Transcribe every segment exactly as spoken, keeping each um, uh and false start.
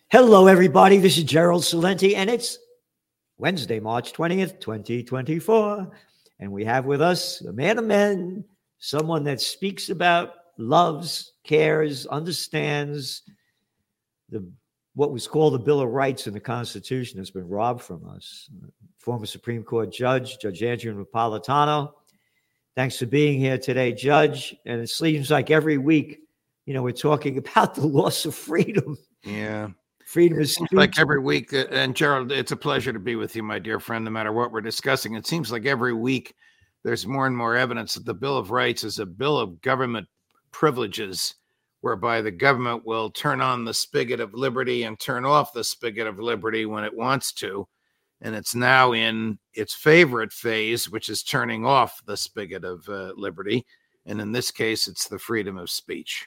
Hello, everybody. This is Gerald Celente, and it's Wednesday, March twentieth, twenty twenty-four. And we have with us a man of men, someone that speaks about, loves, cares, understands the what was called the Bill of Rights in the Constitution has been robbed from us. Former Supreme Court Judge, Judge Andrew Napolitano. Thanks for being here today, Judge. And it seems like every week, you know, we're talking about the loss of freedom. Yeah. Freedom of speech. Like every week, uh, and Gerald, it's a pleasure to be with you, my dear friend, no matter what we're discussing. It seems like every week there's more and more evidence that the Bill of Rights is a bill of government privileges, whereby the government will turn on the spigot of liberty and turn off the spigot of liberty when it wants to. And it's now in its favorite phase, which is turning off the spigot of uh, liberty. And in this case, it's the freedom of speech.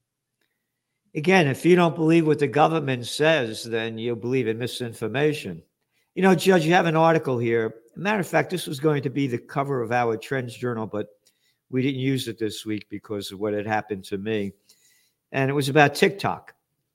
Again, if you don't believe what the government says, then you believe in misinformation. You know, Judge, you have an article here. Matter of fact, this was going to be the cover of our Trends Journal, but we didn't use it this week because of what had happened to me. And it was about TikTok.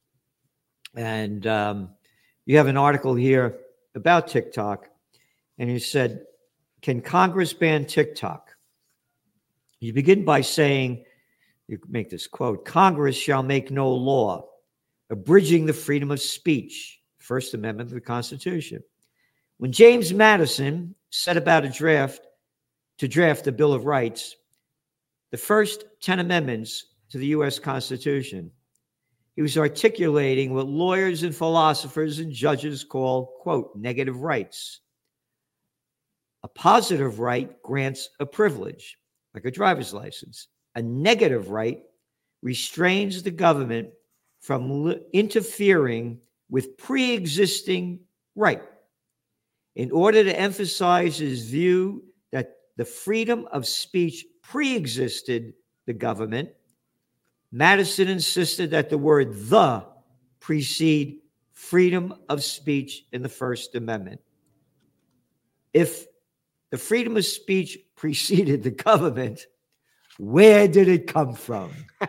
And um, you have an article here about TikTok. And you said, can Congress ban TikTok? You begin by saying, you make this quote, Congress shall make no law abridging the freedom of speech, First Amendment of the Constitution. When James Madison set about a draft to draft the Bill of Rights, the first ten amendments to the U S Constitution, he was articulating what lawyers and philosophers and judges call, quote, negative rights. A positive right grants a privilege, like a driver's license. A negative right restrains the government from li- interfering with pre-existing right. In order to emphasize his view that the freedom of speech pre-existed the government, Madison insisted that the word "the" precede freedom of speech in the First Amendment. If the freedom of speech preceded the government, where did it come from?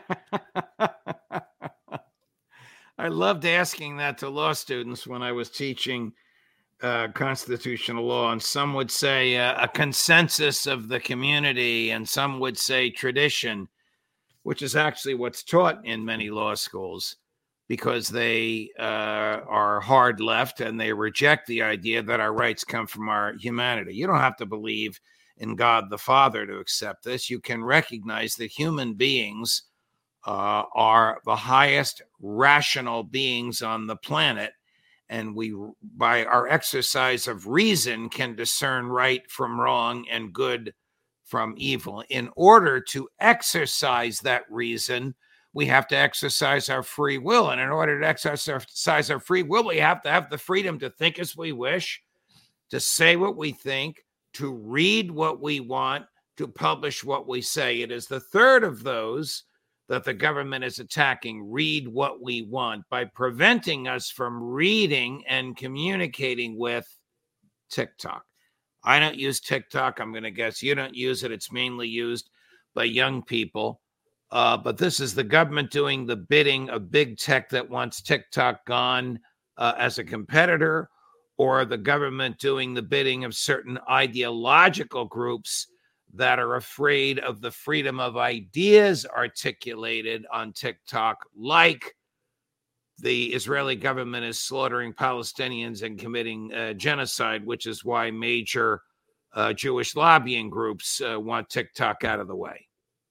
I loved asking that to law students when I was teaching uh, constitutional law, and some would say uh, a consensus of the community, and some would say tradition, which is actually what's taught in many law schools, because they uh, are hard left and they reject the idea that our rights come from our humanity. You don't have to believe in God the Father to accept this. You can recognize that human beings uh, are the highest rational beings on the planet, and we, by our exercise of reason, can discern right from wrong and good from evil. In order to exercise that reason, we have to exercise our free will, and in order to exercise our free will, we have to have the freedom to think as we wish, to say what we think, to read what we want, to publish what we say. It is the third of those that the government is attacking, read what we want, by preventing us from reading and communicating with TikTok. I don't use TikTok. I'm going to guess you don't use it. It's mainly used by young people. Uh, but this is the government doing the bidding of big tech that wants TikTok gone uh, as a competitor, or the government doing the bidding of certain ideological groups that are afraid of the freedom of ideas articulated on TikTok, like the Israeli government is slaughtering Palestinians and committing uh, genocide, which is why major uh, Jewish lobbying groups uh, want TikTok out of the way.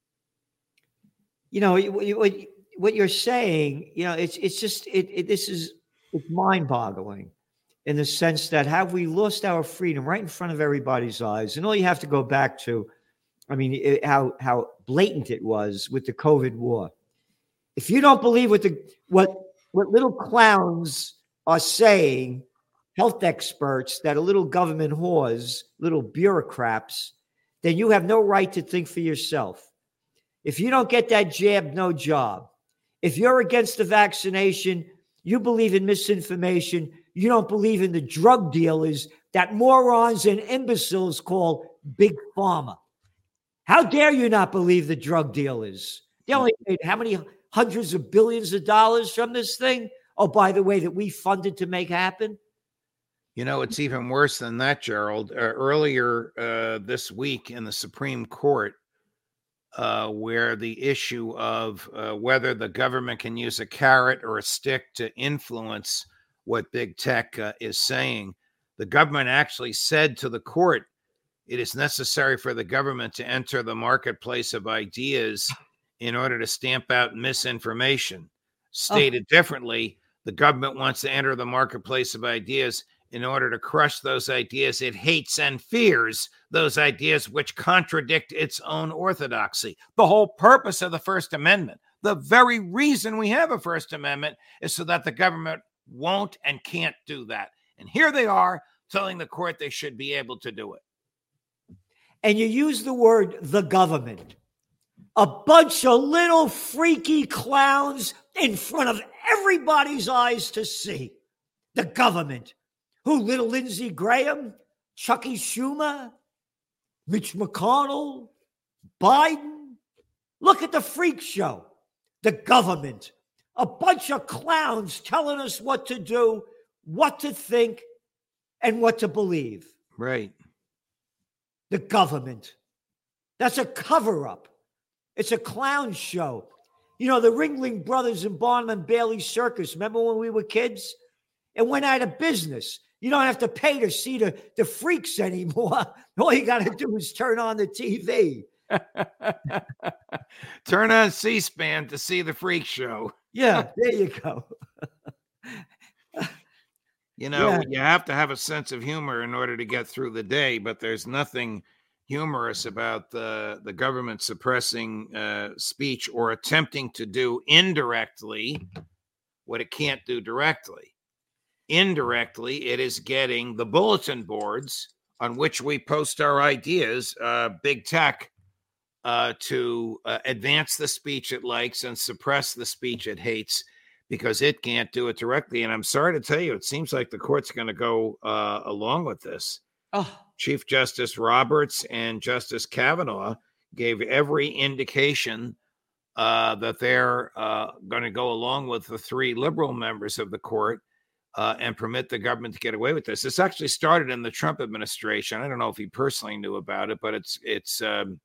You know, what, what you're saying, you know, it's it's just, it, it this is it's mind-boggling in the sense that have we lost our freedom right in front of everybody's eyes? And all you have to go back to, I mean, it, how how blatant it was with the COVID war. If you don't believe what the what what little clowns are saying, health experts that are little government whores, little bureaucrats, then you have no right to think for yourself. If you don't get that jab, no job. If you're against the vaccination, you believe in misinformation. You don't believe in the drug dealers that morons and imbeciles call Big Pharma. How dare you not believe the drug dealers? They only made how many hundreds of billions of dollars from this thing? Oh, by the way, that we funded to make happen? You know, it's even worse than that, Gerald. Uh, earlier uh, this week in the Supreme Court, uh, where the issue of uh, whether the government can use a carrot or a stick to influence what big tech uh, is saying, the government actually said to the court, it is necessary for the government to enter the marketplace of ideas in order to stamp out misinformation. Stated oh. differently, the government wants to enter the marketplace of ideas in order to crush those ideas it hates and fears, those ideas which contradict its own orthodoxy. The whole purpose of the First Amendment, the very reason we have a First Amendment, is so that the government won't and can't do that. And here they are telling the court they should be able to do it. And you use the word the government. A bunch of little freaky clowns in front of everybody's eyes to see. The government. Who, little Lindsey Graham, Chucky Schumer, Mitch McConnell, Biden? Look at the freak show. The government. A bunch of clowns telling us what to do, what to think, and what to believe. Right. The government. That's a cover-up. It's a clown show. You know, the Ringling Brothers and Barnum and Bailey Circus, remember when we were kids? It went out of business. You don't have to pay to see the, the freaks anymore. All you got to do is turn on the T V. Turn on C-SPAN to see the freak show. Yeah, there you go. You know, Yeah. you have to have a sense of humor in order to get through the day, but there's nothing humorous about the, the government suppressing uh, speech or attempting to do indirectly what it can't do directly. Indirectly, it is getting the bulletin boards on which we post our ideas, uh, big tech, uh, to uh, advance the speech it likes and suppress the speech it hates, because it can't do it directly. And I'm sorry to tell you, it seems like the court's going to go uh, along with this. Oh. Chief Justice Roberts and Justice Kavanaugh gave every indication uh, that they're uh, going to go along with the three liberal members of the court uh, and permit the government to get away with this. This actually started in the Trump administration. I don't know if he personally knew about it, but it's it's um,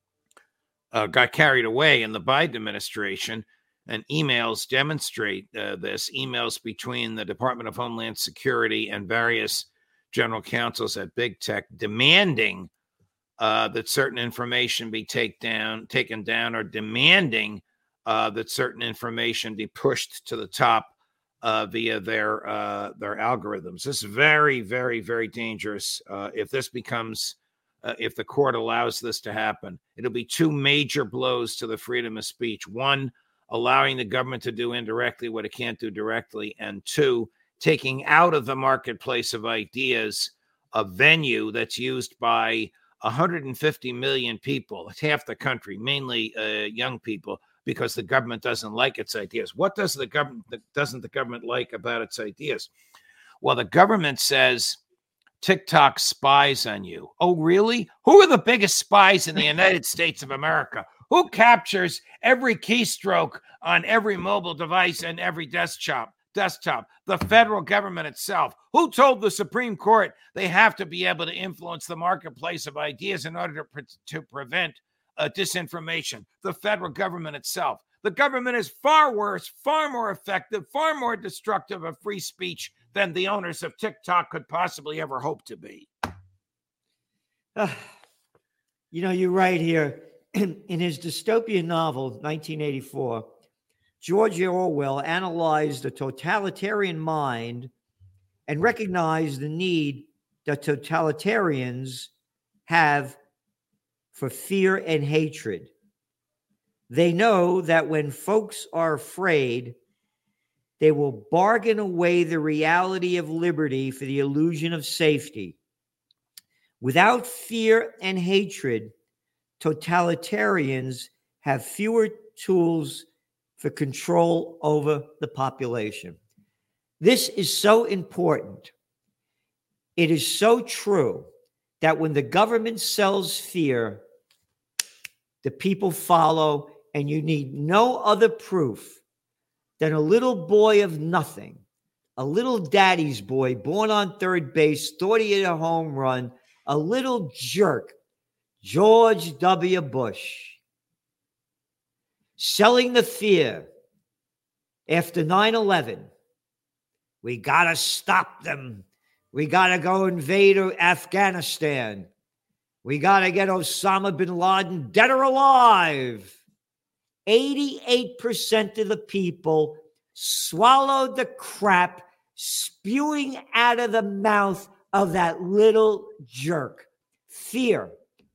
uh, got carried away in the Biden administration. And emails demonstrate uh, this, emails between the Department of Homeland Security and various general counsels at big tech demanding uh, that certain information be take down, taken down, or demanding uh, that certain information be pushed to the top uh, via their uh, their algorithms. This is very, very, very dangerous. Uh, if this becomes, uh, if the court allows this to happen, it'll be two major blows to the freedom of speech. One, allowing the government to do indirectly what it can't do directly, and two, taking out of the marketplace of ideas a venue that's used by one hundred fifty million people, it's half the country, mainly uh, young people, because the government doesn't like its ideas. What does the government doesn't the government like about its ideas? Well, the government says TikTok spies on you. Oh, really? Who are the biggest spies in the United States of America? Who captures every keystroke on every mobile device and every desktop? Desktop, the federal government itself. Who told the Supreme Court they have to be able to influence the marketplace of ideas in order to, pre- to prevent uh, disinformation? The federal government itself. The government is far worse, far more effective, far more destructive of free speech than the owners of TikTok could possibly ever hope to be. Uh, you know, you're right here. In his dystopian novel, nineteen eighty-four, George Orwell analyzed the totalitarian mind and recognized the need that totalitarians have for fear and hatred. They know that when folks are afraid, they will bargain away the reality of liberty for the illusion of safety. Without fear and hatred, totalitarians have fewer tools for control over the population. This is so important. It is so true that when the government sells fear, the people follow, and you need no other proof than a little boy of nothing, a little daddy's boy born on third base, thought he hit a home run, a little jerk, George W. Bush, selling the fear after nine eleven. We got to stop them. We got to go invade Afghanistan. We got to get Osama bin Laden dead or alive. eighty-eight percent of the people swallowed the crap spewing out of the mouth of that little jerk. Fear.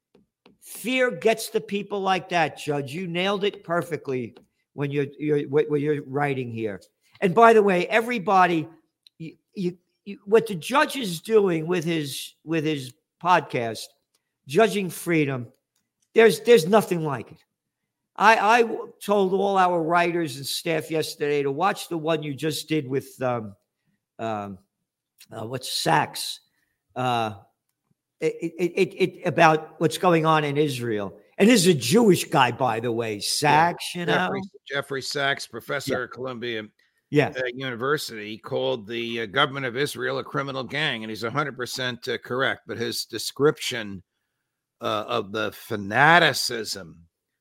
Fear gets the people like that, Judge. You nailed it perfectly when you're, you're, when you're writing here. And by the way, everybody, you, you, you, what the judge is doing with his with his podcast, Judging Freedom, there's there's nothing like it. I, I told all our writers and staff yesterday to watch the one you just did with um, um, uh, what's Sachs, uh, it, it, it, it about what's going on in Israel. And this is a Jewish guy, by the way, Sachs. Yeah. You know, Jeffrey, Jeffrey Sachs, professor yeah. at Columbia yeah. uh, University, called the uh, government of Israel a criminal gang, and he's one hundred percent uh, correct. But his description uh, of the fanaticism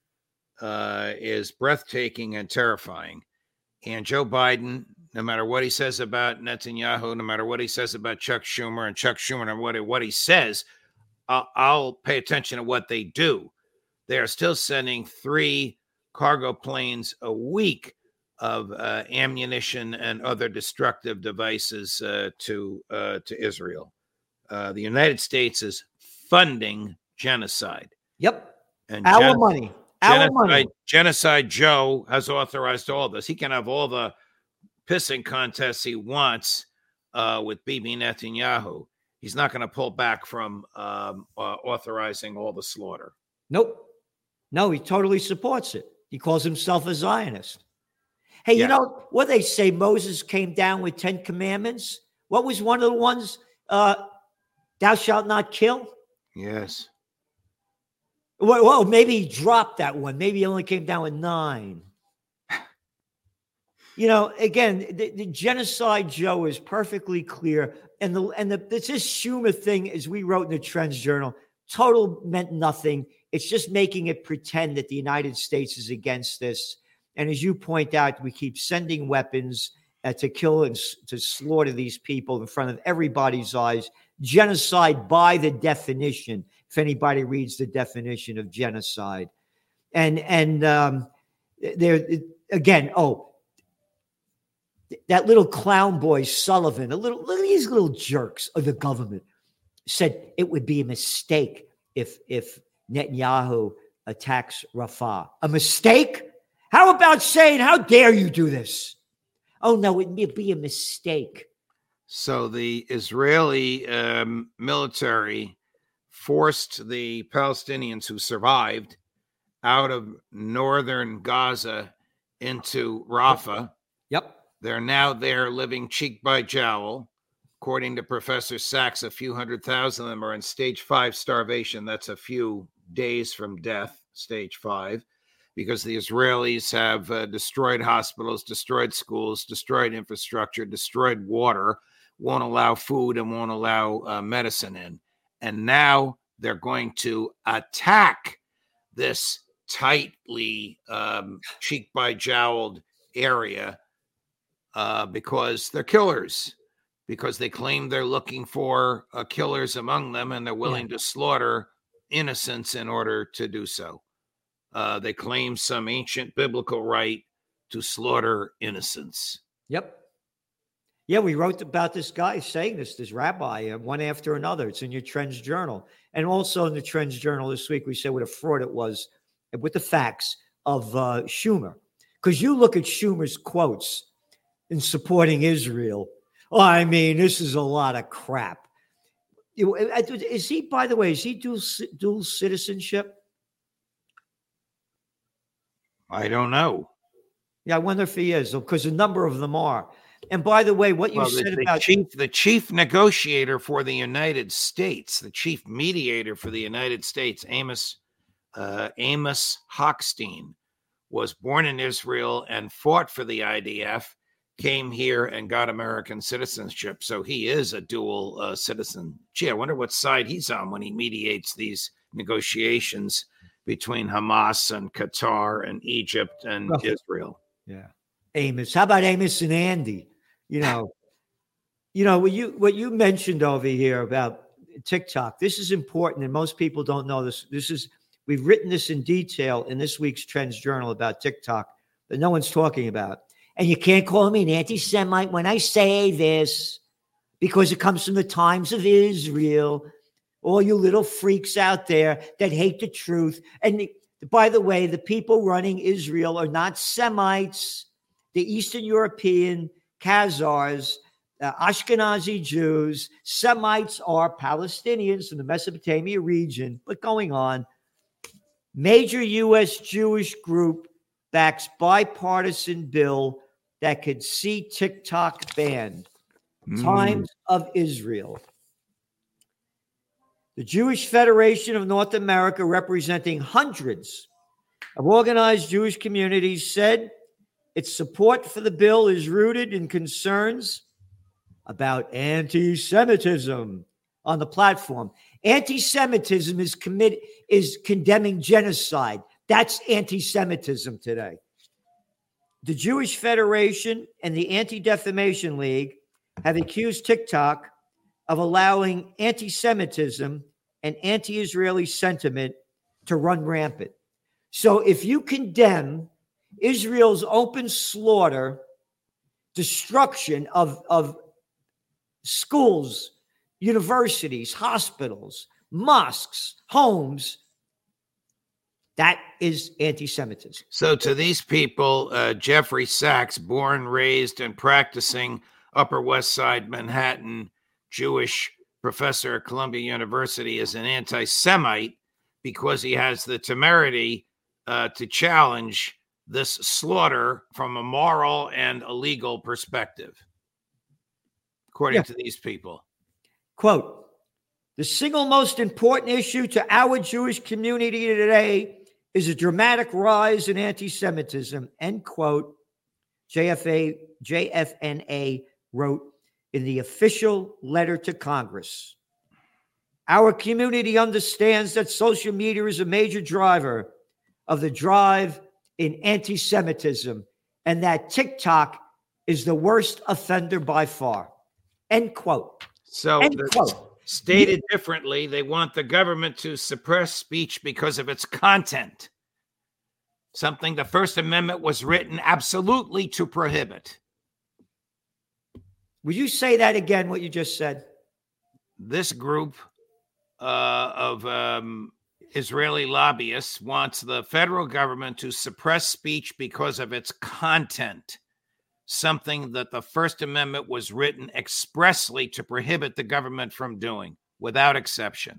uh, is breathtaking and terrifying. And Joe Biden, no matter what he says about Netanyahu, no matter what he says about Chuck Schumer, and Chuck Schumer, no matter what he says, I'll, I'll pay attention to what they do. They are still sending three cargo planes a week of uh, ammunition and other destructive devices uh, to uh, to Israel. Uh, the United States is funding genocide. Yep. And our genocide, money. Our genocide, money. Genocide Joe has authorized all this. He can have all the pissing contests he wants uh, with Bibi Netanyahu. He's not going to pull back from um, uh, authorizing all the slaughter. Nope. No, he totally supports it. He calls himself a Zionist. Hey, Yeah. you know what they say? Moses came down with Ten Commandments. What was one of the ones? Uh, Thou shalt not kill. Yes. Well, well, maybe he dropped that one. Maybe he only came down with nine. You know, again, the, the genocide, Joe, is perfectly clear. And the and the this Schumer thing, as we wrote in the Trends Journal, total meant nothing. It's just making it pretend that the United States is against this. And as you point out, we keep sending weapons uh, to kill and s- to slaughter these people in front of everybody's eyes. Genocide by the definition, if anybody reads the definition of genocide. And, and um, there, again, oh, that little clown boy, Sullivan, a little, look at these little jerks of the government, said it would be a mistake if, if Netanyahu attacks Rafah. A mistake? How about saying, how dare you do this? Oh, no, it would be a mistake. So the Israeli um, military forced the Palestinians who survived out of northern Gaza into Rafah. Yep. They're now there living cheek by jowl. According to Professor Sachs, a few hundred thousand of them are in stage five starvation. That's a few days from death, stage five, because the Israelis have uh, destroyed hospitals, destroyed schools, destroyed infrastructure, destroyed water, won't allow food and won't allow uh, medicine in. And now they're going to attack this tightly um, cheek by jowled area uh, because they're killers. Because they claim they're looking for uh, killers among them, and they're willing yeah. to slaughter innocents in order to do so. Uh, they claim some ancient biblical right to slaughter innocents. Yep. Yeah, we wrote about this guy saying this, this rabbi, uh, one after another. It's in your Trends Journal. And also in the Trends Journal this week, we said what a fraud it was with the facts of uh, Schumer. Because you look at Schumer's quotes in supporting Israel. Oh, I mean, this is a lot of crap. Is he, by the way, is he dual, dual citizenship? I don't know. Yeah, I wonder if he is, because a number of them are. And by the way, what you well, said the, about... The chief, the chief negotiator for the United States, the chief mediator for the United States, Amos, uh, Amos Hochstein, was born in Israel and fought for the I D F, came here and got American citizenship. So he is a dual uh, citizen. Gee, I wonder what side he's on when he mediates these negotiations between Hamas and Qatar and Egypt and Well, Israel. Yeah. Amos. How about Amos and Andy? You know, you know, what you what you mentioned over here about TikTok, this is important, and most people don't know this. This is we've written this in detail in this week's Trends Journal about TikTok that no one's talking about. And you can't call me an anti-Semite when I say this because it comes from the Times of Israel. All you little freaks out there that hate the truth. And the, by the way, the people running Israel are not Semites. The Eastern European Khazars, uh, Ashkenazi Jews, Semites are Palestinians from the Mesopotamia region. But going on, major U S Jewish group backs bipartisan bill that could see TikTok banned. Mm. Times of Israel. The Jewish Federation of North America, representing hundreds of organized Jewish communities, said its support for the bill is rooted in concerns about anti-Semitism on the platform. Anti-Semitism is commit is condemning genocide. That's anti-Semitism today. The Jewish Federation and the Anti-Defamation League have accused TikTok of allowing anti-Semitism and anti-Israeli sentiment to run rampant. So if you condemn Israel's open slaughter, destruction of, of schools, universities, hospitals, mosques, homes, that is anti-Semitism. So to these people, uh, Jeffrey Sachs, born, raised, and practicing Upper West Side Manhattan Jewish professor at Columbia University, is an anti-Semite because he has the temerity uh, to challenge this slaughter from a moral and a legal perspective, according yeah. to these people. Quote, the single most important issue to our Jewish community today is a dramatic rise in anti-Semitism, end quote, J F A, J F N A wrote in the official letter to Congress. Our community understands that social media is a major driver of the drive in anti-Semitism and that TikTok is the worst offender by far, end quote. So end quote. Stated differently, they want the government to suppress speech because of its content, something the First Amendment was written absolutely to prohibit. Would you say that again, what you just said? This group uh, of um, Israeli lobbyists wants the federal government to suppress speech because of its content, something that the First Amendment was written expressly to prohibit the government from doing, without exception.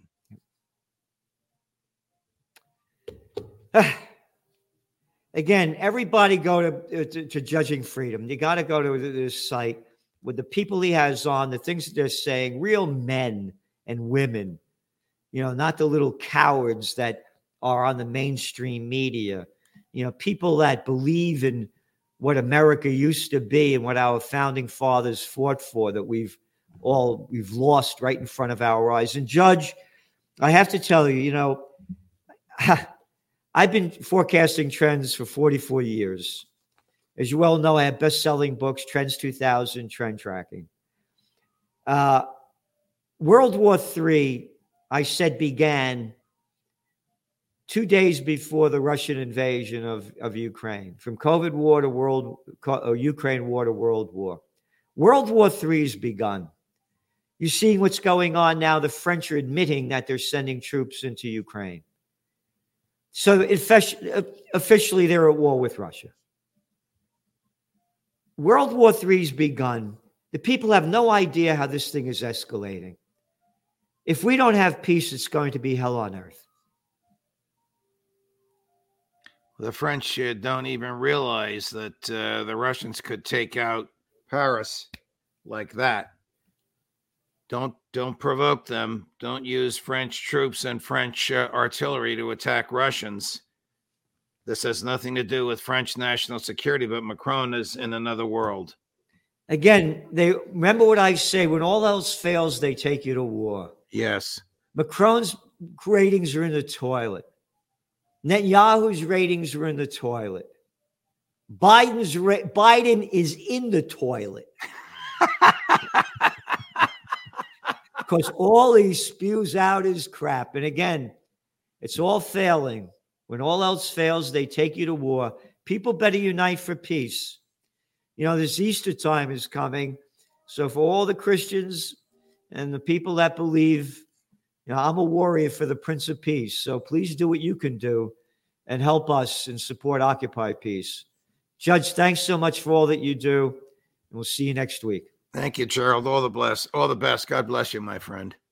Again, everybody go to, to, to Judging Freedom. You got to go to this site with the people he has on, the things that they're saying, real men and women, you know, not the little cowards that are on the mainstream media, you know, people that believe in what America used to be and what our founding fathers fought for, that we've all, we've lost right in front of our eyes. And Judge, I have to tell you, you know, I've been forecasting trends for forty-four years. As you well know, I have best-selling books, Trends two thousand, Trend Tracking. Uh, World War Three, I said, began two days before the Russian invasion of, of Ukraine. From COVID war to world, or Ukraine war to World War. World War Three has begun. You're seeing what's going on now. The French are admitting that they're sending troops into Ukraine. So officially, they're at war with Russia. World War Three has begun. The people have no idea how this thing is escalating. If we don't have peace, it's going to be hell on earth. The French uh, don't even realize that uh, the Russians could take out Paris like that. Don't don't provoke them. Don't use French troops and French uh, artillery to attack Russians. This has nothing to do with French national security, but Macron is in another world. Again, they remember what I say, when all else fails, they take you to war. Yes. Macron's ratings are in the toilet. Netanyahu's ratings are in the toilet. Biden's ra- Biden is in the toilet. Because all he spews out is crap. And again, it's all failing. When all else fails, they take you to war. People better unite for peace. You know, this Easter time is coming. So for all the Christians and the people that believe, you know, I'm a warrior for the Prince of Peace. So please do what you can do and help us and support Occupy Peace. Judge, thanks so much for all that you do. And we'll see you next week. Thank you, Gerald. All the bless, all the best. God bless you, my friend.